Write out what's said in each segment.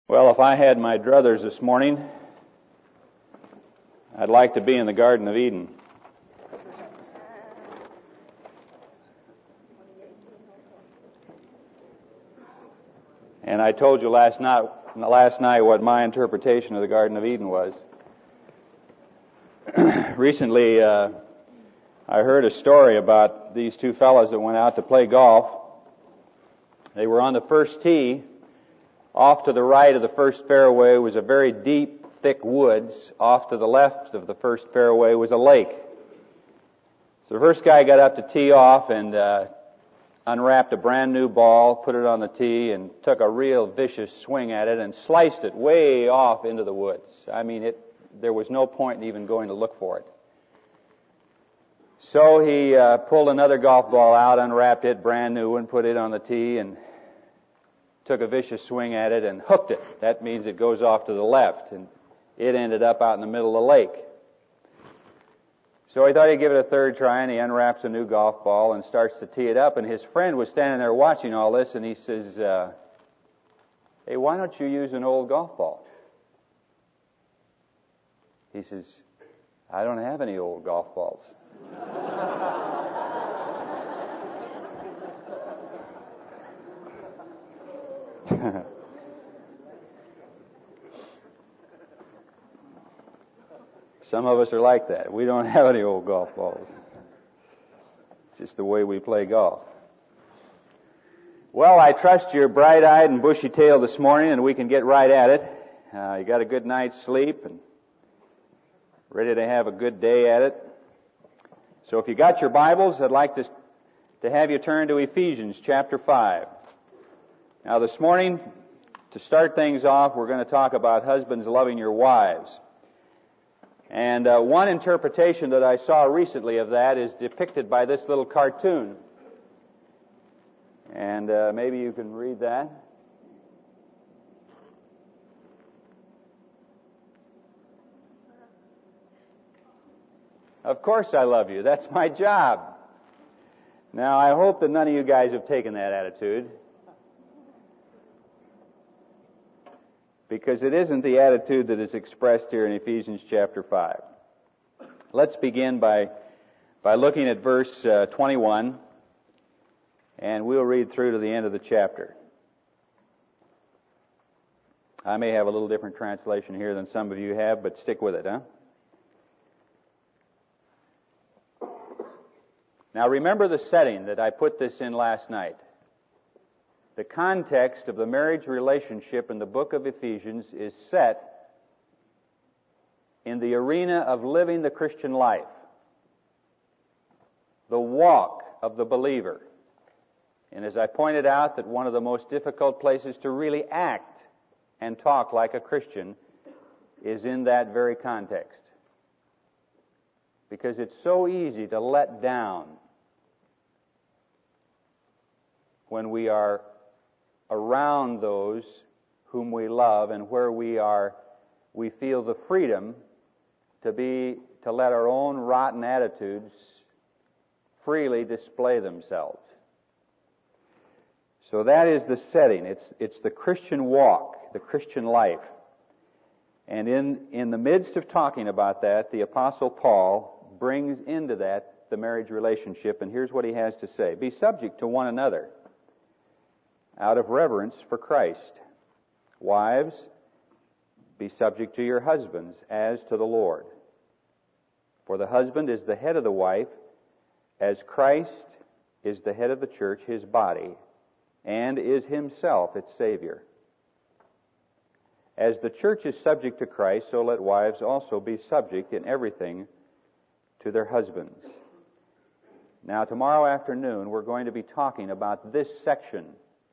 Well, if I had my druthers this morning, I'd like to be in the Garden of Eden. And I told you last night what my interpretation of the Garden of Eden was. Recently, I heard a story about these two fellows that went out to play golf. They were on the first tee. Off to the right of the first fairway was a very deep, thick woods. Off to the left of the first fairway was a lake. So the first guy got up to tee off and unwrapped a brand new ball, put it on the tee, and took a real vicious swing at it and sliced it way off into the woods. I mean, there was no point in even going to look for it. So he pulled another golf ball out, unwrapped it, brand new, and put it on the tee, and took a vicious swing at it and hooked it. That means it goes off to the left, and it ended up out in the middle of the lake. So he thought he'd give it a third try, and he unwraps a new golf ball and starts to tee it up, and his friend was standing there watching all this, and he says, hey, why don't you use an old golf ball? He says, I don't have any old golf balls. Some of us are like that. We don't have any old golf balls. It's just the way we play golf. Well, I trust you're bright-eyed and bushy-tailed this morning, and we can get right at it. You got a good night's sleep and ready to have a good day at it. So if you got your Bibles, I'd like to have you turn to Ephesians chapter 5. Now this morning, to start things off, we're going to talk about husbands loving your wives. And one interpretation that I saw recently of that is depicted by this little cartoon. And maybe you can read that. Of course I love you. That's my job. Now, I hope that none of you guys have taken that attitude. Because it isn't the attitude that is expressed here in Ephesians chapter 5. Let's begin by looking at verse 21, and we'll read through to the end of the chapter. I may have a little different translation here than some of you have, but stick with it, huh? Now remember the setting that I put this in last night. The context of the marriage relationship in the book of Ephesians is set in the arena of living the Christian life, the walk of the believer. And as I pointed out, that one of the most difficult places to really act and talk like a Christian is in that very context. Because it's so easy to let down when we are around those whom we love and where we feel the freedom to let our own rotten attitudes freely display themselves. So that is the setting. It's the Christian walk, the Christian life. And in the midst of talking about that, the Apostle Paul brings into that the marriage relationship, and here's what he has to say. Be subject to one another out of reverence for Christ. Wives, be subject to your husbands as to the Lord. For the husband is the head of the wife, as Christ is the head of the church, his body, and is himself its Savior. As the church is subject to Christ, so let wives also be subject in everything to their husbands. Now, tomorrow afternoon, we're going to be talking about this section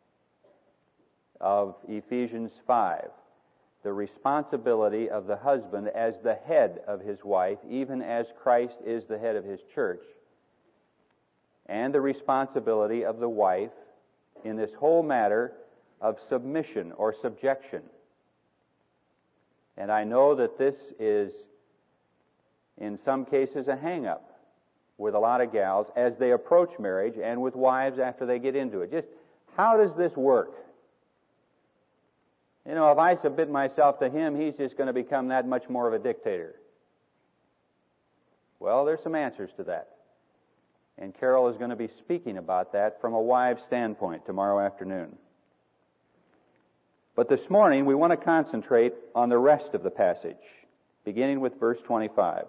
of Ephesians 5, the responsibility of the husband as the head of his wife, even as Christ is the head of his church, and the responsibility of the wife in this whole matter of submission or subjection. And I know that this is, in some cases, a hang-up with a lot of gals as they approach marriage and with wives after they get into it. Just, how does this work? You know, if I submit myself to him, he's just going to become that much more of a dictator. Well, there's some answers to that. And Carol is going to be speaking about that from a wife's standpoint tomorrow afternoon. But this morning, we want to concentrate on the rest of the passage, beginning with verse 25.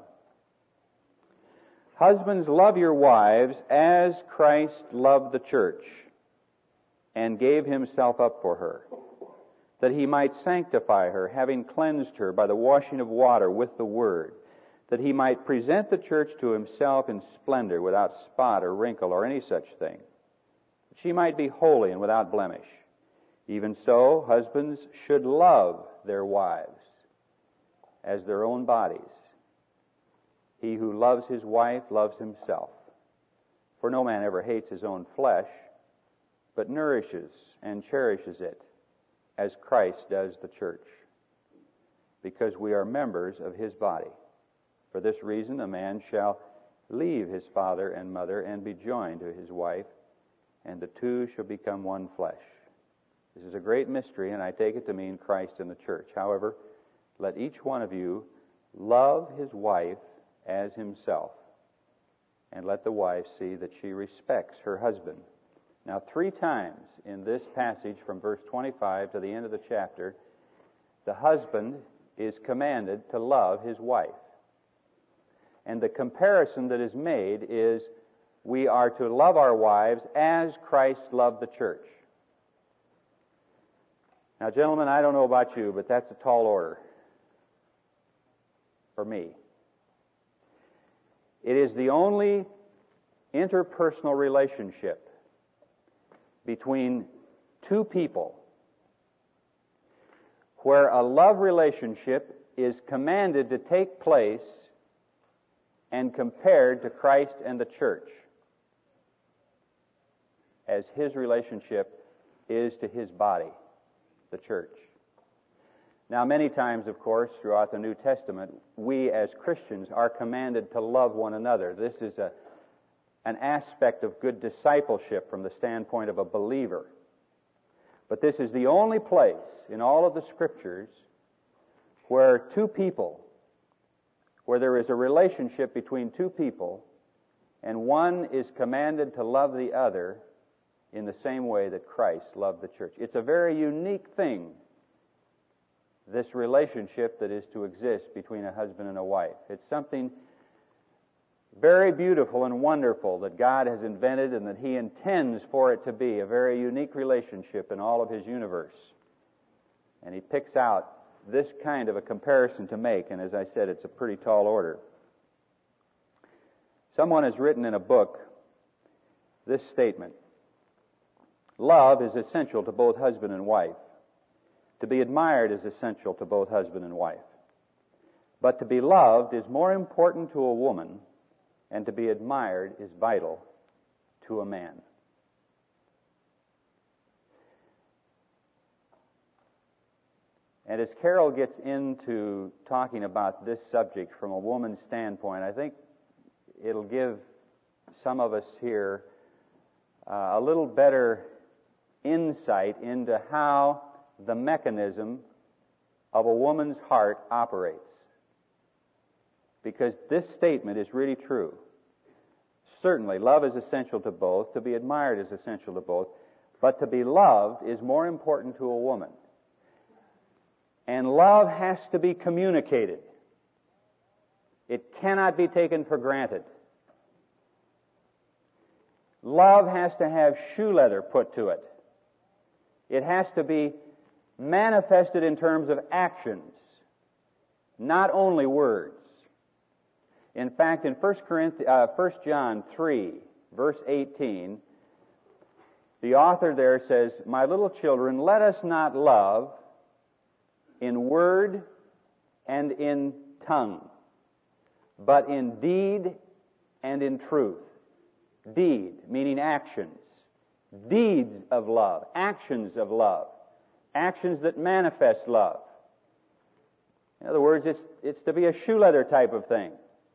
Husbands, love your wives as Christ loved the church and gave himself up for her, that he might sanctify her, having cleansed her by the washing of water with the word, that he might present the church to himself in splendor, without spot or wrinkle or any such thing, that she might be holy and without blemish. Even so, husbands should love their wives as their own bodies. He who loves his wife loves himself. For no man ever hates his own flesh, but nourishes and cherishes it, as Christ does the church, because we are members of his body. For this reason, a man shall leave his father and mother and be joined to his wife, and the two shall become one flesh. This is a great mystery, and I take it to mean Christ and the church. However, let each one of you love his wife as himself, and let the wife see that she respects her husband. Now, 3 times in this passage from verse 25 to the end of the chapter, the husband is commanded to love his wife. And the comparison that is made is we are to love our wives as Christ loved the church. Now, gentlemen, I don't know about you, but that's a tall order for me. It is the only interpersonal relationship between 2 people where a love relationship is commanded to take place and compared to Christ and the church, as his relationship is to his body, the church. Now, many times, of course, throughout the New Testament, we as Christians are commanded to love one another. This is an aspect of good discipleship from the standpoint of a believer. But this is the only place in all of the Scriptures where there is a relationship between 2 people, and one is commanded to love the other in the same way that Christ loved the church. It's a very unique thing, this relationship that is to exist between a husband and a wife. It's something very beautiful and wonderful that God has invented, and that he intends for it to be a very unique relationship in all of his universe. And he picks out this kind of a comparison to make, and as I said, it's a pretty tall order. Someone has written in a book this statement: love is essential to both husband and wife. To be admired is essential to both husband and wife. But to be loved is more important to a woman, and to be admired is vital to a man. And as Carol gets into talking about this subject from a woman's standpoint, I think it'll give some of us here a little better insight into how the mechanism of a woman's heart operates. Because this statement is really true. Certainly, love is essential to both. To be admired is essential to both. But to be loved is more important to a woman. And love has to be communicated. It cannot be taken for granted. Love has to have shoe leather put to it. It has to be manifested in terms of actions, not only words. In fact, in 1 John 3, verse 18, the author there says, "My little children, let us not love in word and in tongue, but in deed and in truth." Deed, meaning actions. Deeds of love, actions of love, actions that manifest love. In other words, it's to be a shoe leather type of thing.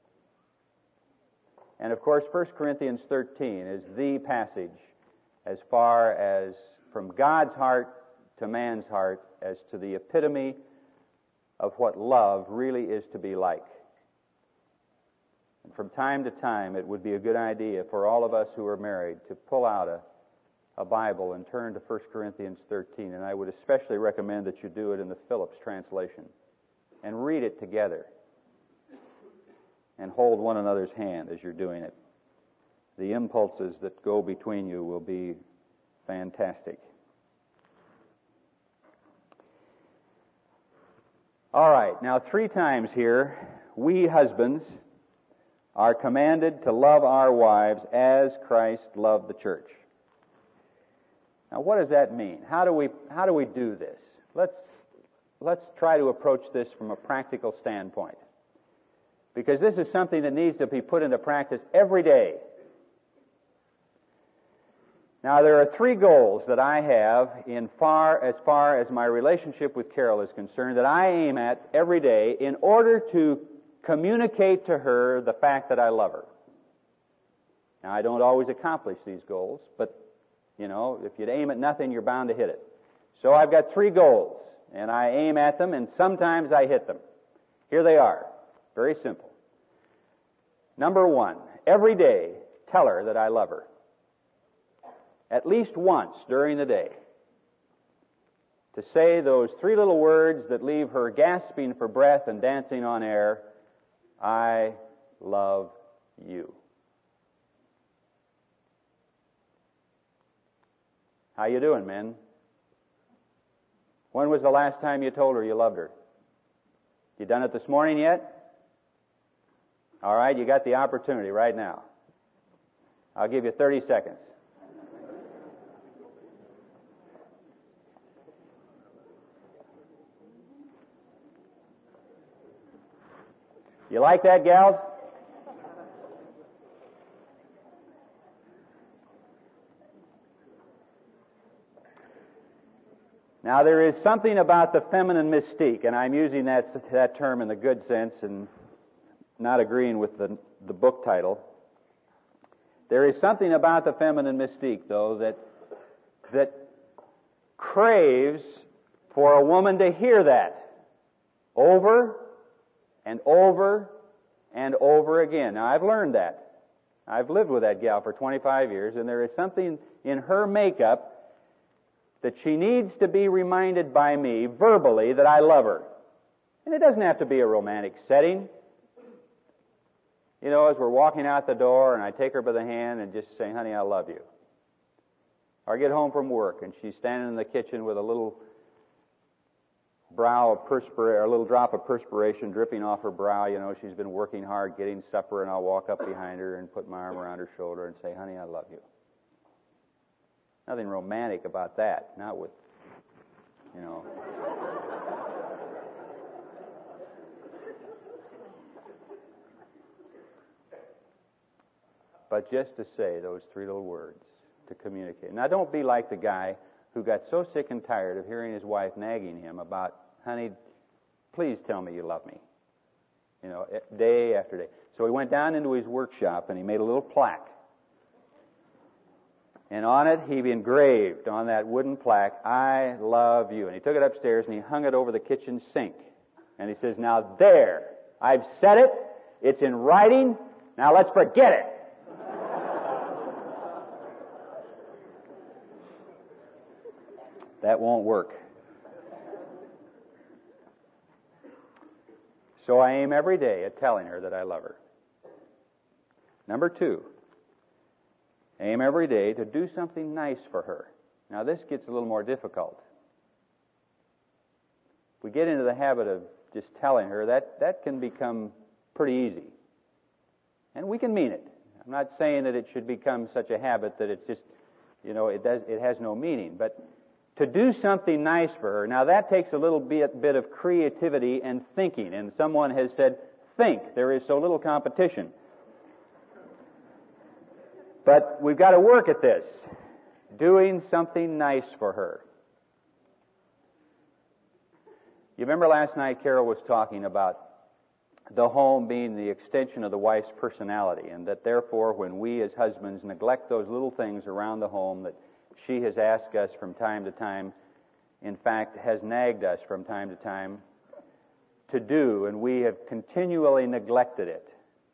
And of course, 1 Corinthians 13 is the passage as far as from God's heart to man's heart as to the epitome of what love really is to be like. And from time to time, it would be a good idea for all of us who are married to pull out a Bible and turn to 1 Corinthians 13. And I would especially recommend that you do it in the Phillips translation and read it together and hold one another's hand as you're doing it. The impulses that go between you will be fantastic. All right, now 3 times here, we husbands are commanded to love our wives as Christ loved the church. Now, what does that mean? How do we do this? Let's try to approach this from a practical standpoint, because this is something that needs to be put into practice every day. Now, there are 3 goals that I have as far as my relationship with Carol is concerned that I aim at every day in order to communicate to her the fact that I love her. Now, I don't always accomplish these goals, but, if you aim at nothing, you're bound to hit it. So I've got 3 goals, and I aim at them, and sometimes I hit them. Here they are. Very simple. Number 1, every day, tell her that I love her. At least once during the day. To say those 3 little words that leave her gasping for breath and dancing on air, I love you. How you doing, men? When was the last time you told her you loved her? You done it this morning yet? All right, you got the opportunity right now. I'll give you 30 seconds. You like that, gals? Now, there is something about the feminine mystique, and I'm using that term in the good sense and not agreeing with the book title. There is something about the feminine mystique, though, that craves for a woman to hear that over and over and over again. Now, I've learned that. I've lived with that gal for 25 years, and there is something in her makeup that she needs to be reminded by me verbally that I love her. And it doesn't have to be a romantic setting. As we're walking out the door and I take her by the hand and just say, honey, I love you. Or I get home from work and she's standing in the kitchen with a little a little drop of perspiration dripping off her brow. She's been working hard getting supper, and I'll walk up behind her and put my arm around her shoulder and say, honey, I love you. Nothing romantic about that. Not with, But just to say those 3 little words, to communicate. Now, don't be like the guy who got so sick and tired of hearing his wife nagging him about, honey, please tell me you love me. Day after day. So he went down into his workshop and he made a little plaque. And on it, he engraved on that wooden plaque, I love you. And he took it upstairs and he hung it over the kitchen sink. And he says, now there, I've said it. It's in writing. Now let's forget it. That won't work. So I aim every day at telling her that I love her. Number 2, aim every day to do something nice for her. Now this gets a little more difficult. If we get into the habit of just telling her, that can become pretty easy. And we can mean it. I'm not saying that it should become such a habit that it's just, it has no meaning. But to do something nice for her, now that takes a little bit of creativity and thinking. And someone has said, think. There is so little competition. But we've got to work at this. Doing something nice for her. You remember last night Carol was talking about the home being the extension of the wife's personality, and that therefore when we as husbands neglect those little things around the home that she has asked us from time to time, in fact, has nagged us from time to time to do, and we have continually neglected it.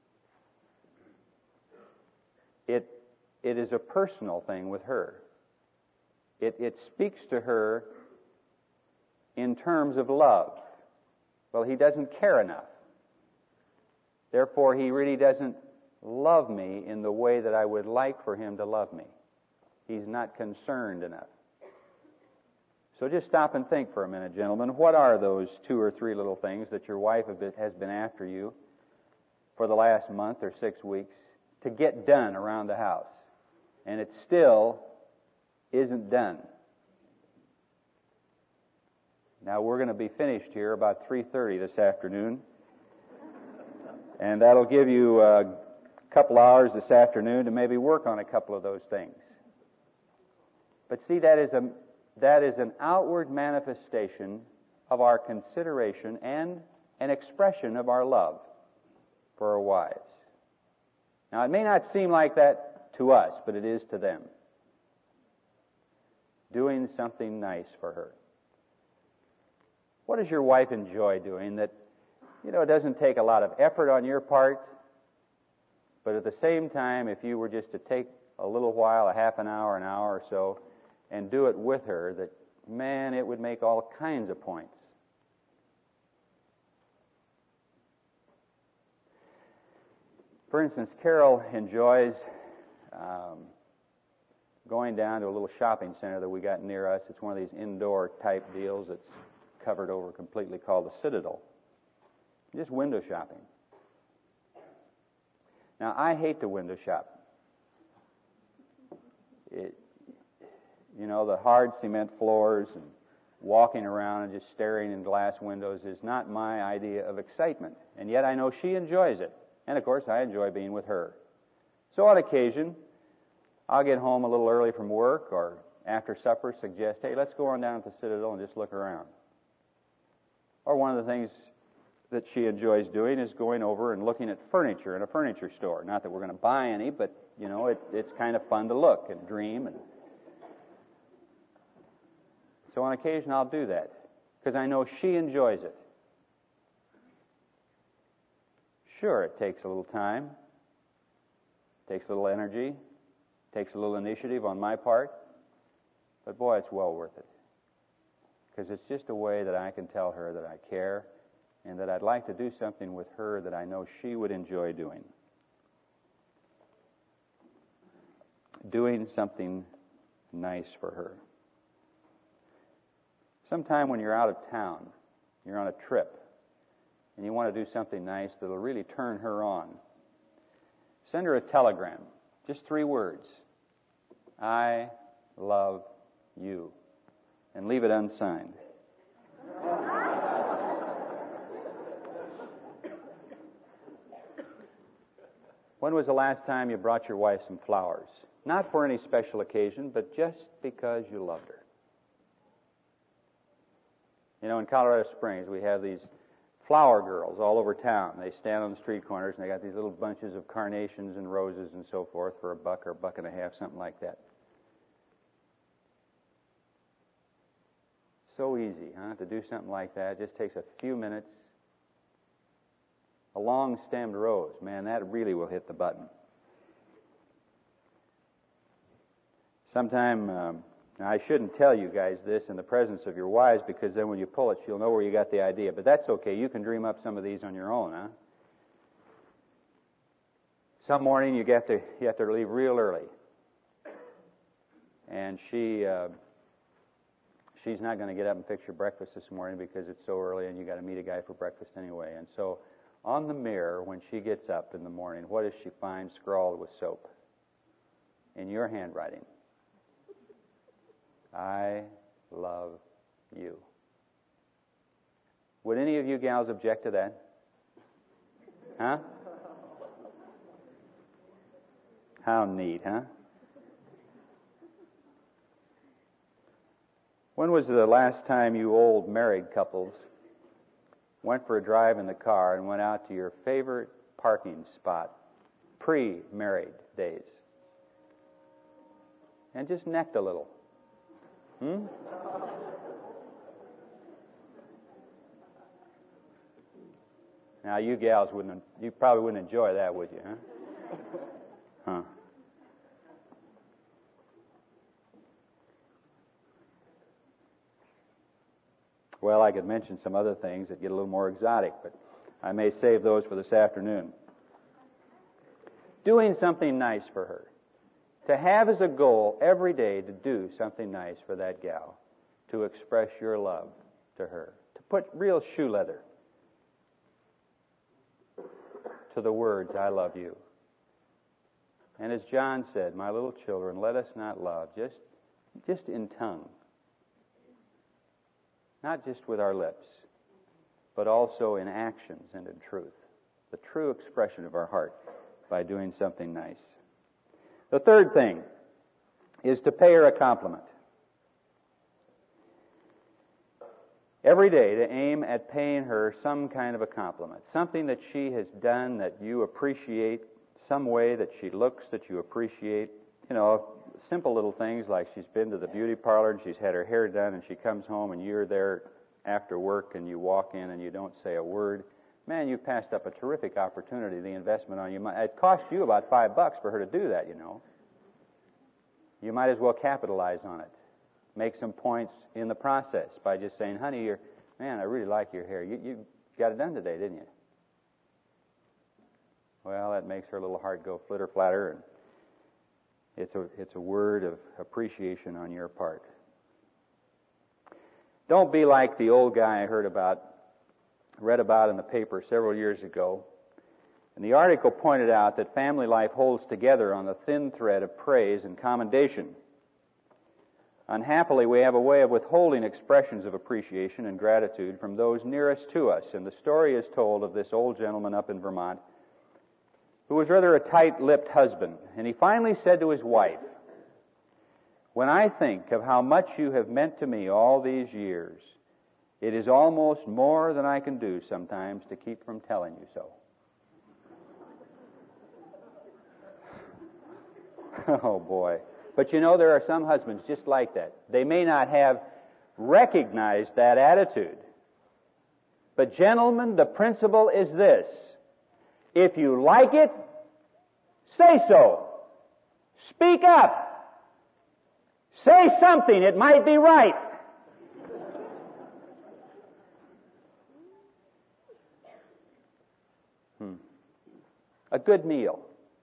It is a personal thing with her. It speaks to her in terms of love. Well, he doesn't care enough. Therefore, he really doesn't love me in the way that I would like for him to love me. He's not concerned enough. So just stop and think for a minute, gentlemen. What are those 2 or 3 little things that your wife has been after you for the last month or 6 weeks to get done around the house? And it still isn't done. Now, we're going to be finished here about 3:30 this afternoon. And that'll give you a couple hours this afternoon to maybe work on a couple of those things. But see, that is an outward manifestation of our consideration and an expression of our love for our wives. Now, it may not seem like that to us, but it is to them. Doing something nice for her. What does your wife enjoy doing that, it doesn't take a lot of effort on your part, but at the same time, if you were just to take a little while, a half an hour or so, and do it with her, that, man, it would make all kinds of points. For instance, Carol enjoys going down to a little shopping center that we got near us. It's one of these indoor type deals that's covered over completely, called the Citadel. Just window shopping. Now, I hate to window shop. The hard cement floors and walking around and just staring in glass windows is not my idea of excitement. And yet I know she enjoys it. And of course, I enjoy being with her. So on occasion, I'll get home a little early from work or after supper suggest, hey, let's go on down to the Citadel and just look around. Or one of the things that she enjoys doing is going over and looking at furniture in a furniture store. Not that we're going to buy any, but, it's kind of fun to look and dream. So on occasion I'll do that because I know she enjoys it. Sure, it takes a little time, takes a little energy, takes a little initiative on my part, but boy, it's well worth it. Because it's just a way that I can tell her that I care and that I'd like to do something with her that I know she would enjoy doing. Doing something nice for her. Sometime when you're out of town, you're on a trip, and you want to do something nice that'll really turn her on, send her a telegram. Just 3 words. I love you. And leave it unsigned. When was the last time you brought your wife some flowers? Not for any special occasion, but just because you loved her. In Colorado Springs, we have these flower girls all over town. They stand on the street corners, and they got these little bunches of carnations and roses and so forth for $1 or $1.50, something like that. So easy, to do something like that. It just takes a few minutes. A long-stemmed rose, man, that really will hit the button. Sometime, I shouldn't tell you guys this in the presence of your wives, because then when you pull it, she'll know where you got the idea. But that's okay. You can dream up some of these on your own, Some morning you have to leave real early, and she's not going to get up and fix your breakfast this morning because it's so early, and you got to meet a guy for breakfast anyway. And so, on the mirror when she gets up in the morning, what does she find scrawled with soap in your handwriting? I love you. Would any of you gals object to that? Huh? How neat, huh? When was the last time you old married couples went for a drive in the car and went out to your favorite parking spot, pre-married days, and just necked a little? Now, you gals you probably wouldn't enjoy that, would you, huh? Well, I could mention some other things that get a little more exotic, but I may save those for this afternoon. Doing something nice for her. To have as a goal every day to do something nice for that gal, to express your love to her, to put real shoe leather to the words, I love you. And as John said, my little children, let us not love just in tongue. Not just with our lips, but also in actions and in truth. The true expression of our heart by doing something nice. The third thing is to pay her a compliment. Every day to aim at paying her some kind of a compliment. Something that she has done that you appreciate, some way that she looks that you appreciate. You know, simple little things like she's been to the beauty parlor and she's had her hair done and she comes home and you're there after work and you walk in and you don't say a word. Man, you've passed up a terrific opportunity. The investment on you, it cost you about $5 for her to do that, you know. You might as well capitalize on it. Make some points in the process by just saying, honey, I really like your hair. You got it done today, didn't you? Well, that makes her little heart go flitter flatter, and it's a word of appreciation on your part. Don't be like the old guy I read about in the paper several years ago. And the article pointed out that family life holds together on the thin thread of praise and commendation. Unhappily, we have a way of withholding expressions of appreciation and gratitude from those nearest to us. And the story is told of this old gentleman up in Vermont who was rather a tight-lipped husband. And he finally said to his wife, when I think of how much you have meant to me all these years, it is almost more than I can do sometimes to keep from telling you so. Oh, boy. But you know, there are some husbands just like that. They may not have recognized that attitude. But gentlemen, the principle is this. If you like it, say so. Speak up. Say something. It might be right. A good meal.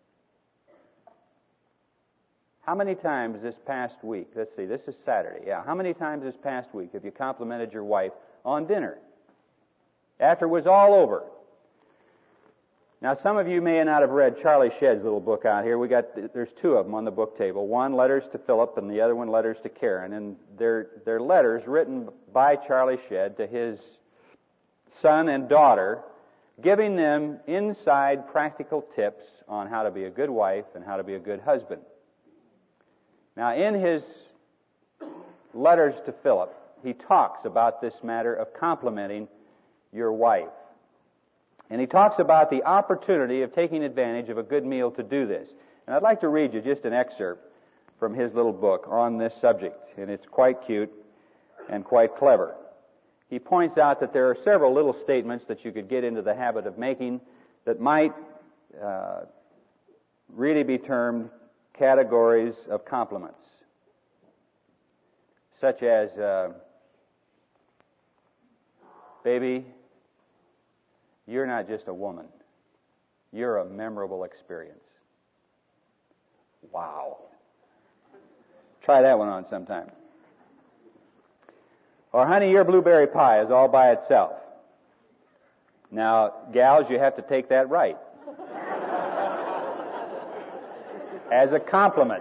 How many times this past week, let's see, this is Saturday, how many times this past week have you complimented your wife on dinner after it was all over? Now, some of you may not have read Charlie Shedd's little book out here. There's two of them on the book table. One, Letters to Philip, and the other one, Letters to Karen. And they're letters written by Charlie Shedd to his son and daughter, giving them inside practical tips on how to be a good wife and how to be a good husband. Now, in his letters to Philip, he talks about this matter of complimenting your wife. And he talks about the opportunity of taking advantage of a good meal to do this. And I'd like to read you just an excerpt from his little book on this subject. And it's quite cute and quite clever. He points out that there are several little statements that you could get into the habit of making that might really be termed categories of compliments, such as, baby, you're not just a woman. You're a memorable experience. Wow. Try that one on sometime. Or, honey, your blueberry pie is all by itself. Now, gals, you have to take that right. As a compliment.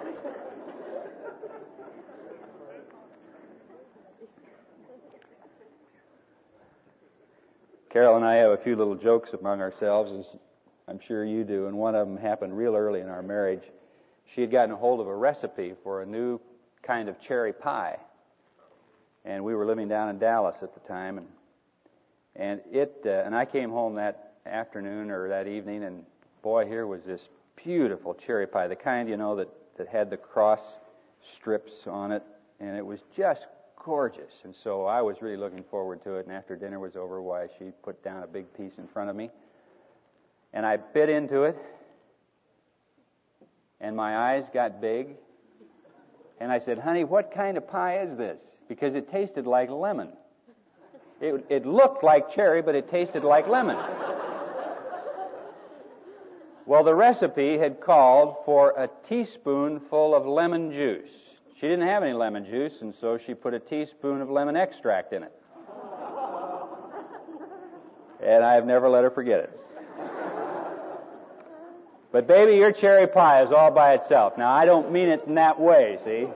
Carol and I have a few little jokes among ourselves, as I'm sure you do, and one of them happened real early in our marriage. She had gotten a hold of a recipe for a new kind of cherry pie, and we were living down in Dallas at the time, and I came home that afternoon or that evening, and boy, here was this beautiful cherry pie, the kind, you know, that had the cross strips on it, and it was just gorgeous. And so I was really looking forward to it, and after dinner was over, why, she put down a big piece in front of me. And I bit into it, and my eyes got big. And I said, honey, what kind of pie is this? Because it tasted like lemon. It looked like cherry, but it tasted like lemon. Well, the recipe had called for a teaspoonful of lemon juice. She didn't have any lemon juice, and so she put a teaspoon of lemon extract in it. And I've never let her forget it. But baby, your cherry pie is all by itself. Now, I don't mean it in that way, see?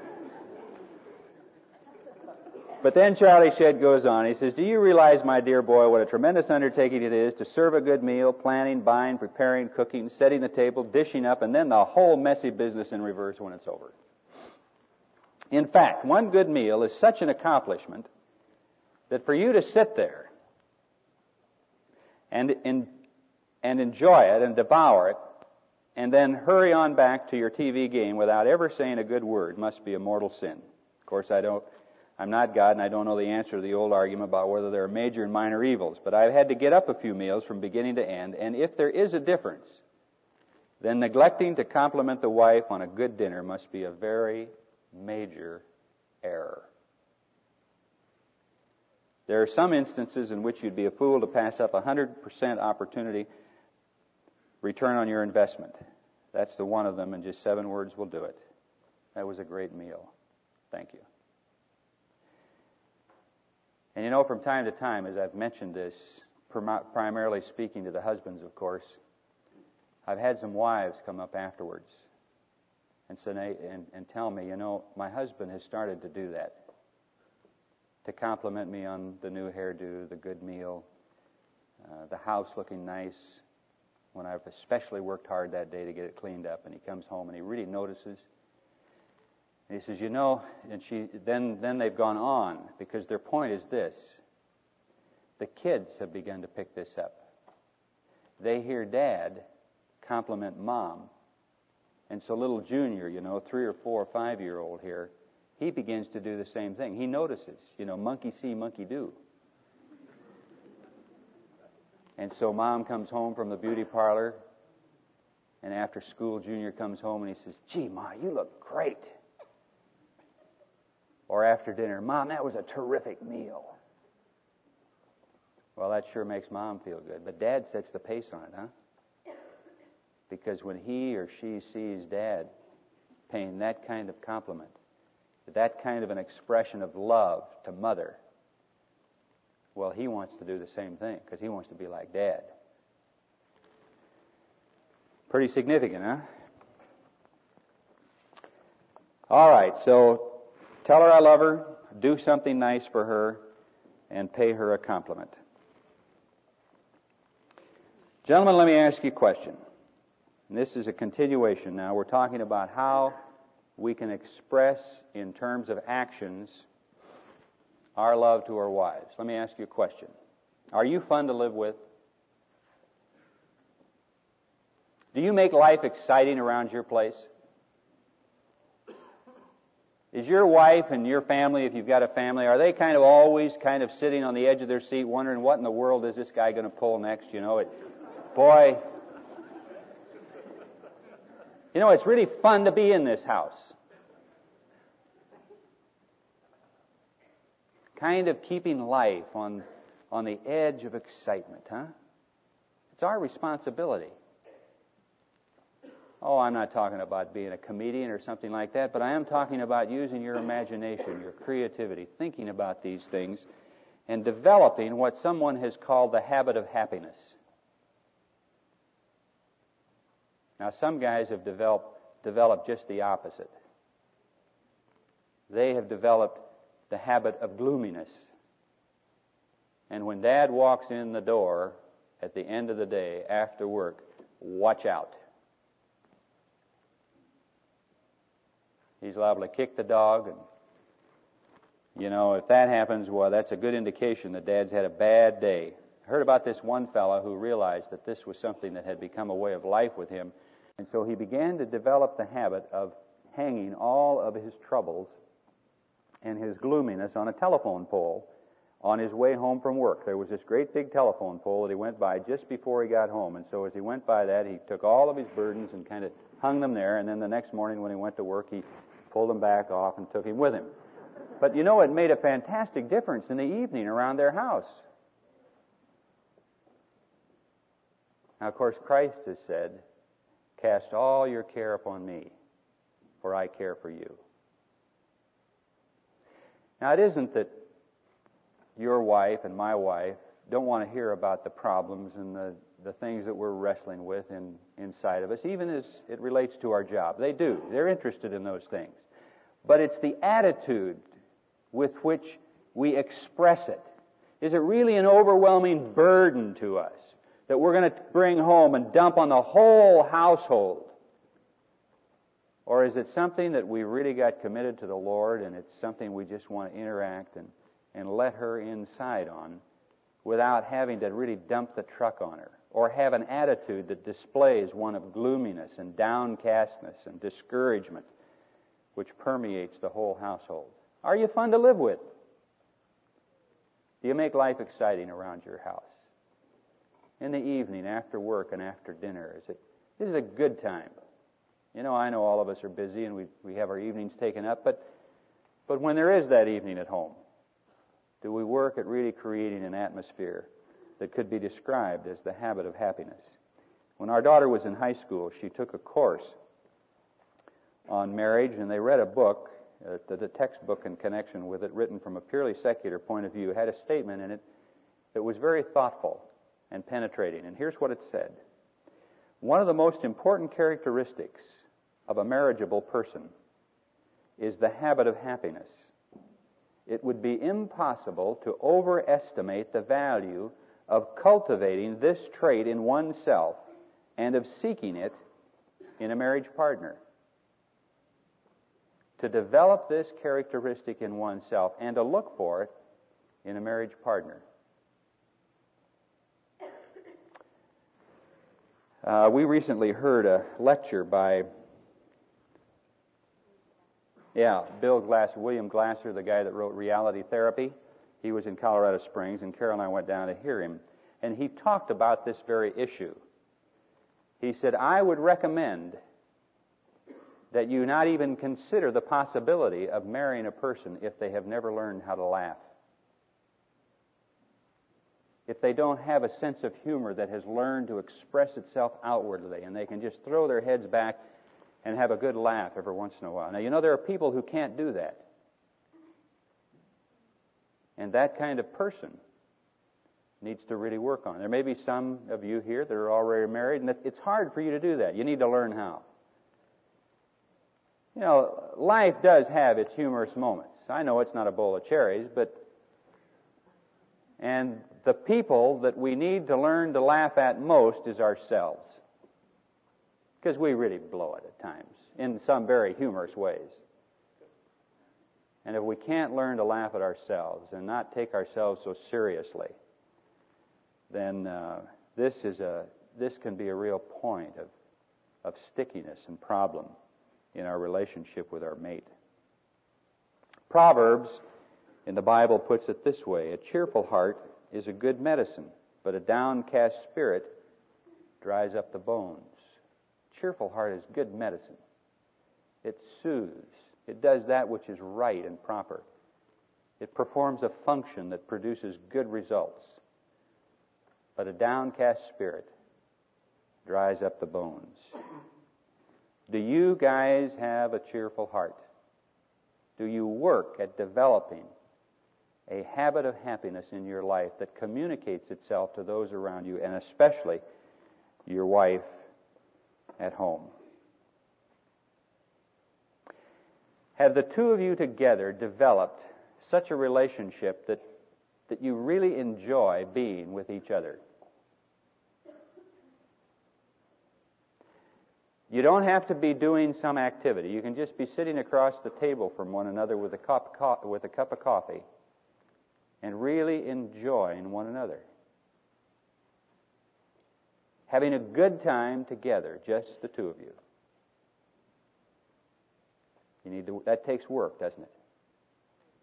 But then Charlie Shedd goes on. He says, do you realize, my dear boy, what a tremendous undertaking it is to serve a good meal, planning, buying, preparing, cooking, setting the table, dishing up, and then the whole messy business in reverse when it's over? In fact, one good meal is such an accomplishment that for you to sit there and enjoy it and devour it and then hurry on back to your TV game without ever saying a good word must be a mortal sin. Of course, I'm not God, and I don't know the answer to the old argument about whether there are major and minor evils, but I've had to get up a few meals from beginning to end, and if there is a difference, then neglecting to compliment the wife on a good dinner must be a very major error. There are some instances in which you'd be a fool to pass up 100% opportunity return on your investment. That's the one of them, and just 7 words will do it. That was a great meal. Thank you. And you know, from time to time, as I've mentioned this, primarily speaking to the husbands, of course, I've had some wives come up afterwards and say, and tell me, you know, my husband has started to do that, to compliment me on the new hairdo, the good meal, the house looking nice, when I've especially worked hard that day to get it cleaned up, and he comes home and he really notices. And he says, you know, and then they've gone on, because their point is this. The kids have begun to pick this up. They hear Dad compliment Mom. And so little Junior, you know, 3 or 4 or 5-year-old here, he begins to do the same thing. He notices, you know, monkey see, monkey do. And so Mom comes home from the beauty parlor, and after school, Junior comes home and he says, gee, Ma, you look great. Or after dinner, Mom, that was a terrific meal. Well, that sure makes Mom feel good. But Dad sets the pace on it, huh? Because when he or she sees Dad paying that kind of compliment, that kind of an expression of love to Mother, well, he wants to do the same thing, because he wants to be like Dad. Pretty significant, huh? All right, so tell her I love her, do something nice for her, and pay her a compliment. Gentlemen, let me ask you a question. And this is a continuation now. We're talking about how we can express in terms of actions our love to our wives. Let me ask you a question. Are you fun to live with? Do you make life exciting around your place? Is your wife and your family, if you've got a family, are they always sitting on the edge of their seat wondering what in the world is this guy going to pull next? You know, boy, you know, it's really fun to be in this house. Kind of keeping life on the edge of excitement, huh? It's our responsibility. Oh, I'm not talking about being a comedian or something like that, but I am talking about using your imagination, your creativity, thinking about these things, and developing what someone has called the habit of happiness. Now, some guys have developed just the opposite. They have developed the habit of gloominess. And when Dad walks in the door at the end of the day after work, watch out. He's liable to kick the dog, and you know, if that happens, well, that's a good indication that Dad's had a bad day. I heard about this one fellow who realized that this was something that had become a way of life with him, and so he began to develop the habit of hanging all of his troubles and his gloominess on a telephone pole on his way home from work. There was this great big telephone pole that he went by just before he got home, and so as he went by that, he took all of his burdens and kind of hung them there, and then the next morning when he went to work, he pulled them back off and took him with him. But you know, it made a fantastic difference in the evening around their house. Now, of course, Christ has said, "Cast all your care upon me, for I care for you." Now, it isn't that your wife and my wife don't want to hear about the problems and the things that we're wrestling with inside of us, even as it relates to our job. They do. They're interested in those things. But it's the attitude with which we express it. Is it really an overwhelming burden to us that we're going to bring home and dump on the whole household? Or is it something that we really got committed to the Lord, and it's something we just want to interact and let her inside on without having to really dump the truck on her, or have an attitude that displays one of gloominess and downcastness and discouragement which permeates the whole household? Are you fun to live with? Do you make life exciting around your house? In the evening, after work and after dinner, is it a good time? You know, I know all of us are busy and we have our evenings taken up, but when there is that evening at home, do we work at really creating an atmosphere that could be described as the habit of happiness? When our daughter was in high school, she took a course on marriage, and they read a book, the textbook in connection with it, written from a purely secular point of view, had a statement in it that was very thoughtful and penetrating. And here's what it said. One of the most important characteristics of a marriageable person is the habit of happiness. It would be impossible to overestimate the value of cultivating this trait in oneself and of seeking it in a marriage partner. To develop this characteristic in oneself and to look for it in a marriage partner. We recently heard a lecture by William Glasser, the guy that wrote Reality Therapy. He was in Colorado Springs, and Carol and I went down to hear him. And he talked about this very issue. He said, I would recommend that you not even consider the possibility of marrying a person if they have never learned how to laugh. If they don't have a sense of humor that has learned to express itself outwardly, and they can just throw their heads back and have a good laugh every once in a while. Now, you know, there are people who can't do that. And that kind of person needs to really work on it. There may be some of you here that are already married, and it's hard for you to do that. You need to learn how. You know, life does have its humorous moments. I know it's not a bowl of cherries, and the people that we need to learn to laugh at most is ourselves. Because we really blow it at times, in some very humorous ways. And if we can't learn to laugh at ourselves and not take ourselves so seriously, then this can be a real point of stickiness and problem in our relationship with our mate. Proverbs in the Bible puts it this way: a cheerful heart is a good medicine, but a downcast spirit dries up the bones. Cheerful heart is good medicine. It soothes. It does that which is right and proper. It performs a function that produces good results. But a downcast spirit dries up the bones. Do you guys have a cheerful heart? Do you work at developing a habit of happiness in your life that communicates itself to those around you, and especially your wife at home? Have the two of you together developed such a relationship that you really enjoy being with each other? You don't have to be doing some activity. You can just be sitting across the table from one another with a cup of coffee and really enjoying one another. Having a good time together, just the two of you. That takes work, doesn't it?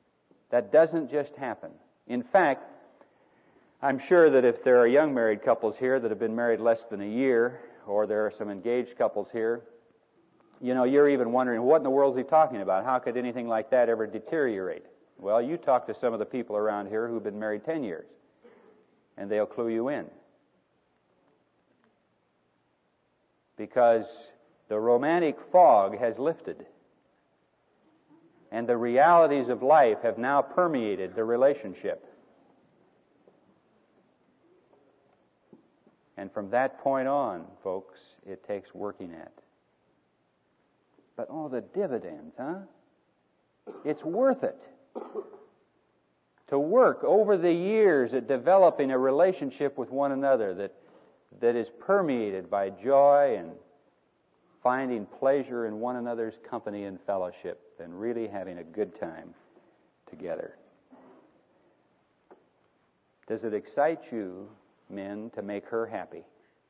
That doesn't just happen. In fact, I'm sure that if there are young married couples here that have been married less than a year, or there are some engaged couples here, you're even wondering, what in the world is he talking about? How could anything like that ever deteriorate? Well, you talk to some of the people around here who've been married 10 years, and they'll clue you in. Because the romantic fog has lifted, and the realities of life have now permeated the relationship. And from that point on, folks, it takes working at. But the dividends, huh? It's worth it to work over the years at developing a relationship with one another that is permeated by joy and finding pleasure in one another's company and fellowship and really having a good time together. Does it excite you, men, to make her happy?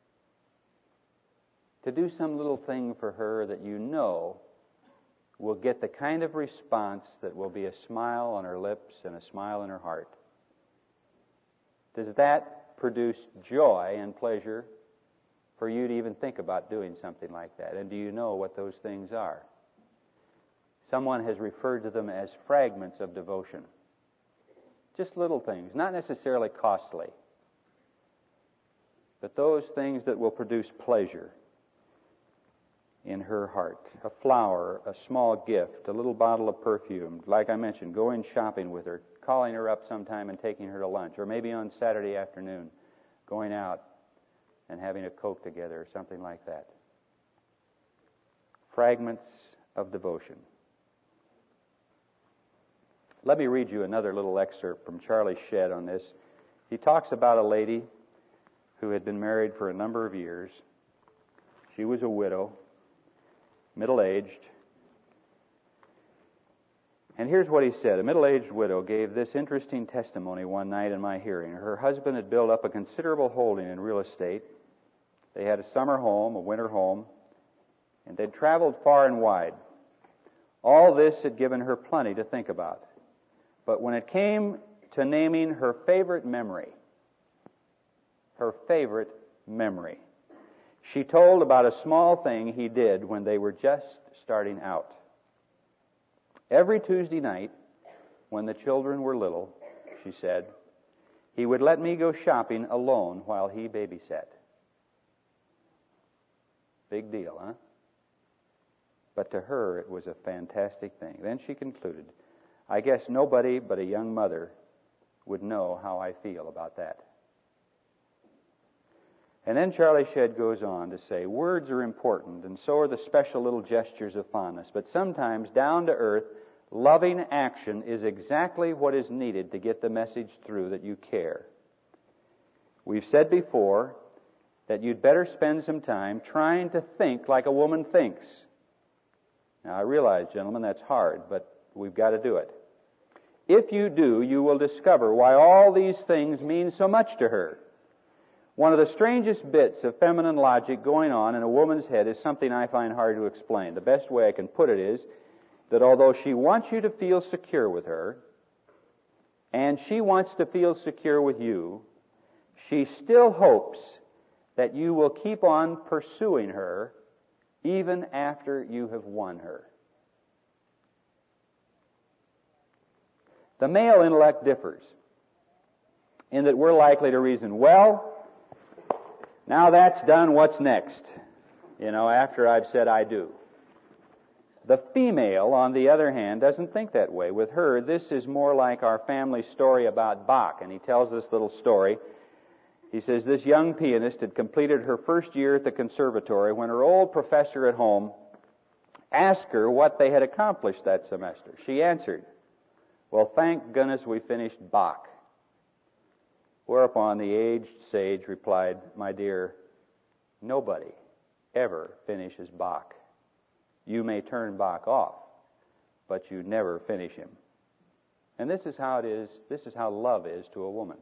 To do some little thing for her that you know will get the kind of response that will be a smile on her lips and a smile in her heart? Does that produce joy and pleasure for you to even think about doing something like that? And do you know what those things are? Someone has referred to them as fragments of devotion. Just little things, not necessarily costly, but those things that will produce pleasure in her heart. A flower, a small gift, a little bottle of perfume. Like I mentioned, going shopping with her, calling her up sometime and taking her to lunch, or maybe on Saturday afternoon, going out and having a Coke together or something like that. Fragments of devotion. Let me read you another little excerpt from Charlie Shedd on this. He talks about a lady who had been married for a number of years. She was a widow, middle-aged. And here's what he said. A middle-aged widow gave this interesting testimony one night in my hearing. Her husband had built up a considerable holding in real estate. They had a summer home, a winter home, and they'd traveled far and wide. All this had given her plenty to think about. But when it came to naming her favorite memory, she told about a small thing he did when they were just starting out. Every Tuesday night, when the children were little, she said, he would let me go shopping alone while he babysat. Big deal, huh? But to her, it was a fantastic thing. Then she concluded, I guess nobody but a young mother would know how I feel about that. And then Charlie Shedd goes on to say, words are important, and so are the special little gestures of fondness. But sometimes, down to earth, loving action is exactly what is needed to get the message through that you care. We've said before that you'd better spend some time trying to think like a woman thinks. Now, I realize, gentlemen, that's hard, but we've got to do it. If you do, you will discover why all these things mean so much to her. One of the strangest bits of feminine logic going on in a woman's head is something I find hard to explain. The best way I can put it is that although she wants you to feel secure with her, and she wants to feel secure with you, she still hopes that you will keep on pursuing her even after you have won her. The male intellect differs in that we're likely to reason, well, now that's done, what's next? After I've said I do. The female, on the other hand, doesn't think that way. With her, this is more like our family story about Bach, and he tells this little story. He says this young pianist had completed her first year at the conservatory when her old professor at home asked her what they had accomplished that semester. She answered, well, thank goodness we finished Bach. Whereupon the aged sage replied, my dear, nobody ever finishes Bach. You may turn Bach off, but you never finish him. And this is how it is, this is how love is to a woman.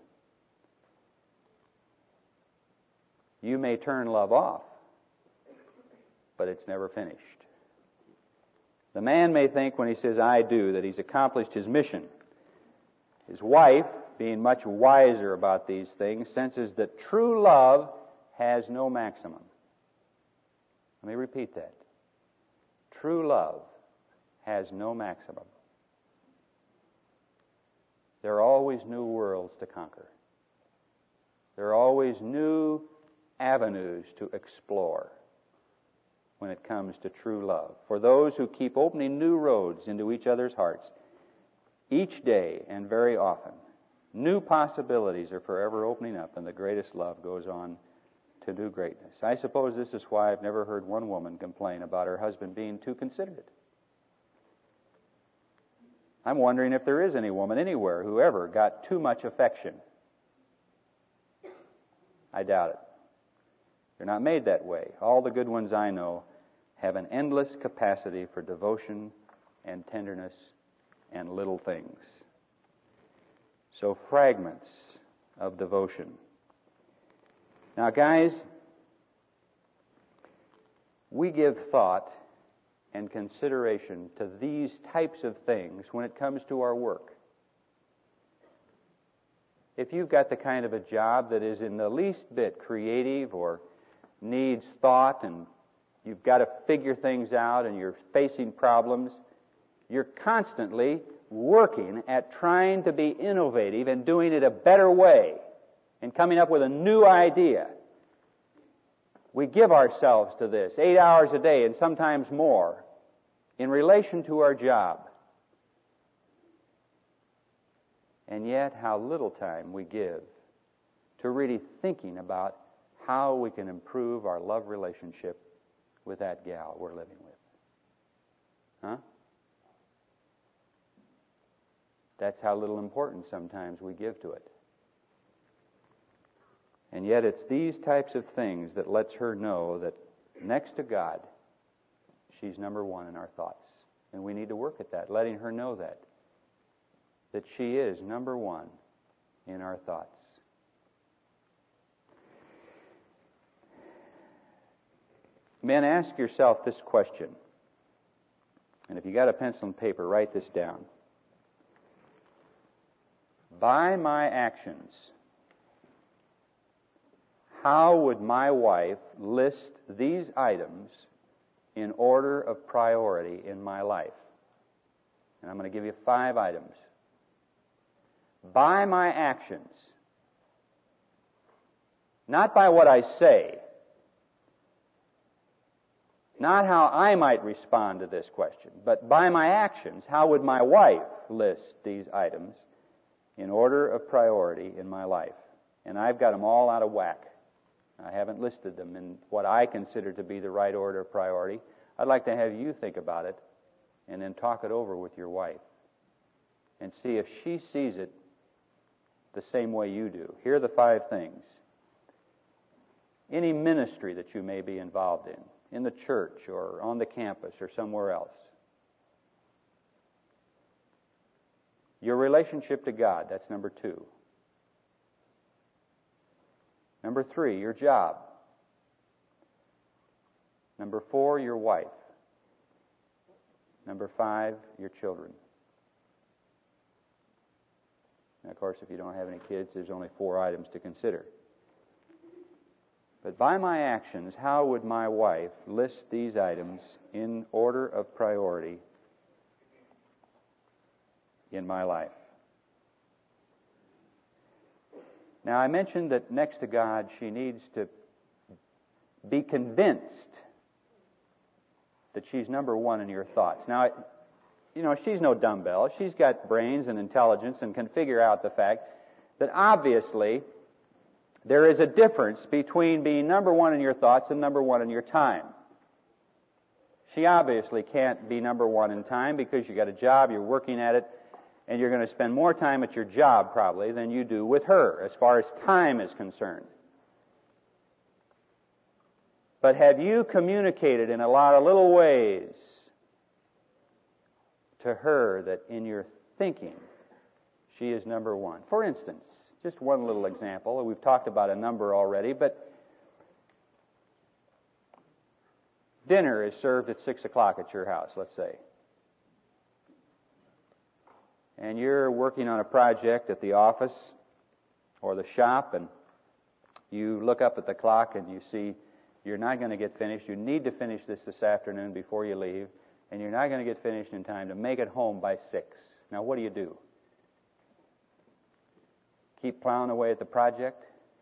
You may turn love off, but it's never finished. The man may think when he says, I do, that he's accomplished his mission. His wife, being much wiser about these things, senses that true love has no maximum. Let me repeat that. True love has no maximum. There are always new worlds to conquer. There are always new avenues to explore when it comes to true love. For those who keep opening new roads into each other's hearts, each day and very often, new possibilities are forever opening up, and the greatest love goes on to new greatness. I suppose this is why I've never heard one woman complain about her husband being too considerate. I'm wondering if there is any woman anywhere who ever got too much affection. I doubt it. They're not made that way. All the good ones I know have an endless capacity for devotion and tenderness and little things. So fragments of devotion. Now, guys, we give thought and consideration to these types of things when it comes to our work. If you've got the kind of a job that is in the least bit creative or needs thought, and you've got to figure things out and you're facing problems, you're constantly working at trying to be innovative and doing it a better way and coming up with a new idea. We give ourselves to this 8 hours a day and sometimes more in relation to our job. And yet, how little time we give to really thinking about how we can improve our love relationship with that gal we're living with. Huh? That's how little importance sometimes we give to it. And yet it's these types of things that lets her know that next to God, she's number one in our thoughts. And we need to work at that, letting her know that she is number one in our thoughts. Men, ask yourself this question. And if you got a pencil and paper, write this down. By my actions, how would my wife list these items in order of priority in my life? And I'm going to give you 5 items. By my actions, not by what I say, not how I might respond to this question, but by my actions, how would my wife list these items in order of priority in my life? And I've got them all out of whack. I haven't listed them in what I consider to be the right order of priority. I'd like to have you think about it and then talk it over with your wife and see if she sees it the same way you do. Here are the 5 things. Any ministry that you may be involved in the church or on the campus or somewhere else. Your relationship to God, that's number 2. Number 3, your job. Number 4, your wife. Number 5, your children. And of course, if you don't have any kids, there's only 4 items to consider. But by my actions, how would my wife list these items in order of priority in my life? Now, I mentioned that next to God, she needs to be convinced that she's number one in your thoughts. Now, she's no dumbbell. She's got brains and intelligence and can figure out the fact that obviously there is a difference between being number one in your thoughts and number one in your time. She obviously can't be number one in time because you got a job, you're working at it, and you're going to spend more time at your job probably than you do with her as far as time is concerned. But have you communicated in a lot of little ways to her that in your thinking she is number one? For instance, just one little example. We've talked about a number already, but dinner is served at 6 o'clock at your house, let's say. and you're working on a project at the office or the shop, and you look up at the clock and you see you're not going to get finished. You need to finish this afternoon before you leave, and you're not going to get finished in time to make it home by 6. Now, what do? Keep plowing away at the project?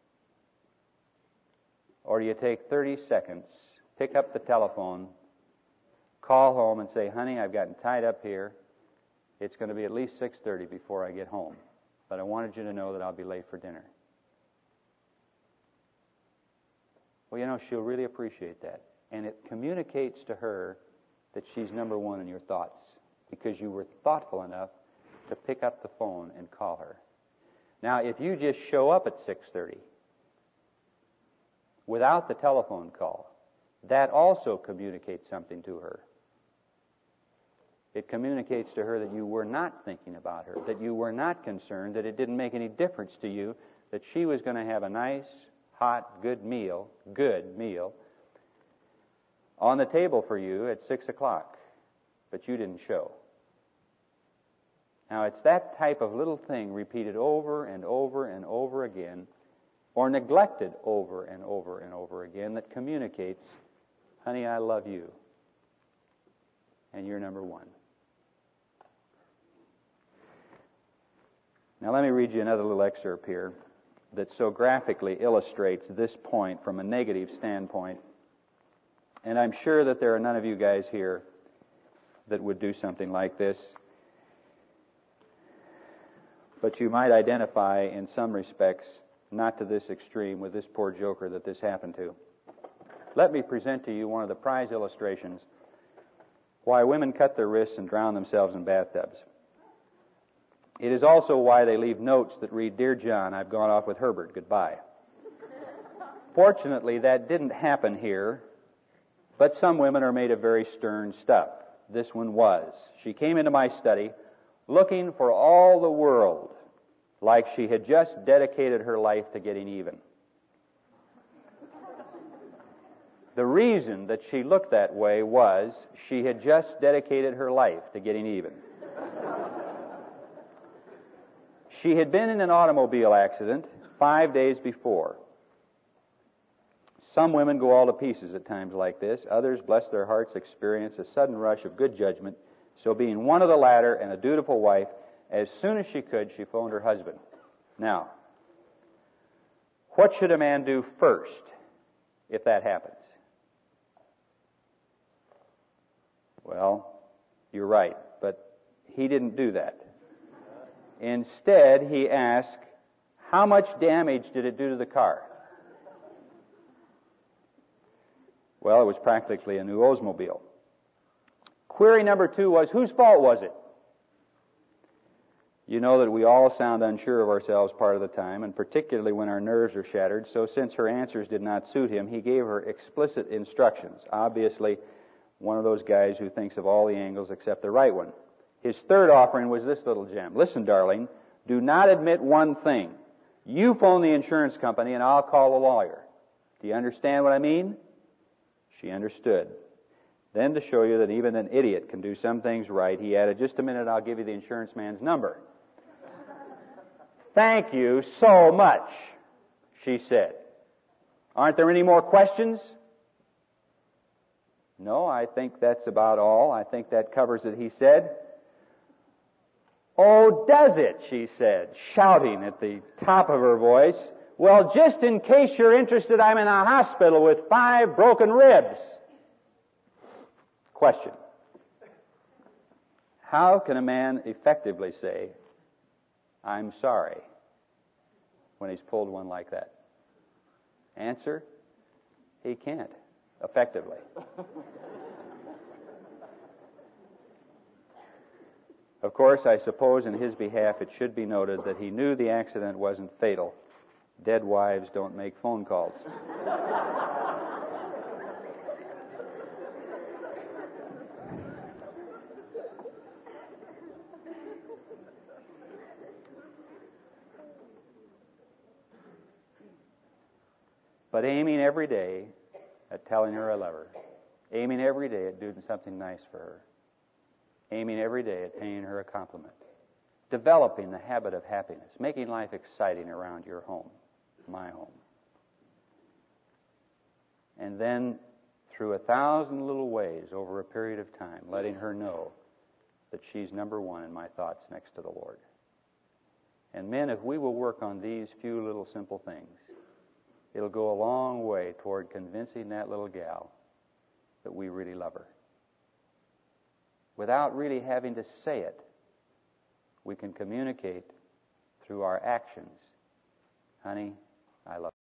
Or do you take 30 seconds, pick up the telephone, call home and say, honey, I've gotten tied up here. It's going to be at least 6:30 before I get home. But I wanted you to know that I'll be late for dinner. Well, you know, she'll really appreciate that. And it communicates to her that she's number one in your thoughts because you were thoughtful enough to pick up the phone and call her. Now, if you just show up at 6:30 without the telephone call, that also communicates something to her. It communicates to her that you were not thinking about her, that you were not concerned, that it didn't make any difference to you, that she was going to have a nice, hot, good meal on the table for you at 6 o'clock, but you didn't show. Now, it's that type of little thing repeated over and over and over again, or neglected over and over and over again, that communicates, honey, I love you, and you're number one. Now, let me read you another little excerpt here that so graphically illustrates this point from a negative standpoint. And I'm sure that there are none of you guys here that would do something like this. But you might identify in some respects, not to this extreme, with this poor joker that this happened to. Let me present to you one of the prize illustrations why women cut their wrists and drown themselves in bathtubs. It is also why they leave notes that read, Dear John, I've gone off with Herbert. Goodbye. Fortunately, that didn't happen here, but some women are made of very stern stuff. This one was. She came into my study looking for all the world like she had just dedicated her life to getting even. The reason that she looked that way was she had just dedicated her life to getting even. She had been in an automobile accident 5 days before. Some women go all to pieces at times like this. Others, bless their hearts, experience a sudden rush of good judgment. So being one of the latter and a dutiful wife, as soon as she could, she phoned her husband. Now, what should a man do first if that happens? Well, you're right, but he didn't do that. Instead, he asked, how much damage did it do to the car? Well, it was practically a new Oldsmobile. Query number 2 was, whose fault was it? You know that we all sound unsure of ourselves part of the time, and particularly when our nerves are shattered. So since her answers did not suit him, he gave her explicit instructions. Obviously, one of those guys who thinks of all the angles except the right one. His third offering was this little gem. Listen, darling, do not admit one thing. You phone the insurance company and I'll call a lawyer. Do you understand what I mean? She understood. Then to show you that even an idiot can do some things right, he added, just a minute, I'll give you the insurance man's number. Thank you so much, she said. Aren't there any more questions? No, I think that's about all. I think that covers it, he said. Oh, does it, she said, shouting at the top of her voice. Well, just in case you're interested, I'm in a hospital with 5 broken ribs. Question. How can a man effectively say, I'm sorry, when he's pulled one like that? Answer, he can't, effectively. Of course, I suppose in his behalf it should be noted that he knew the accident wasn't fatal. Dead wives don't make phone calls. But aiming every day at telling her I love her, aiming every day at doing something nice for her, aiming every day at paying her a compliment, developing the habit of happiness, making life exciting around your home, my home. And then, through 1,000 little ways over a period of time, letting her know that she's number one in my thoughts next to the Lord. And men, if we will work on these few little simple things, it'll go a long way toward convincing that little gal that we really love her. Without really having to say it, we can communicate through our actions. Honey, I love you.